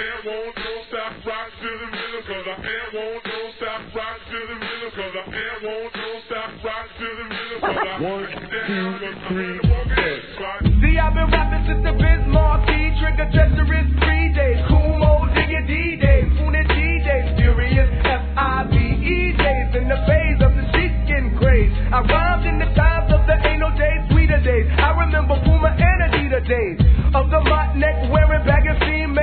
am won't don't stop rock to the rhythm, cause I am won't don't stop rock to the rhythm, cause I am won't don't stop rock to the rhythm, cause I 1, 2, 3, 4. See, I've been rapping since the Biz Marquee, Trigger Treacherous 3 days, Kumo, Digga D days, Funa G days, Furious FIVE days, in the phase of the sheepskin craze. I rhymed in the times of the ain't no days, sweeter days. I remember Puma and Adidas days, of the mott neck wearing bag of female.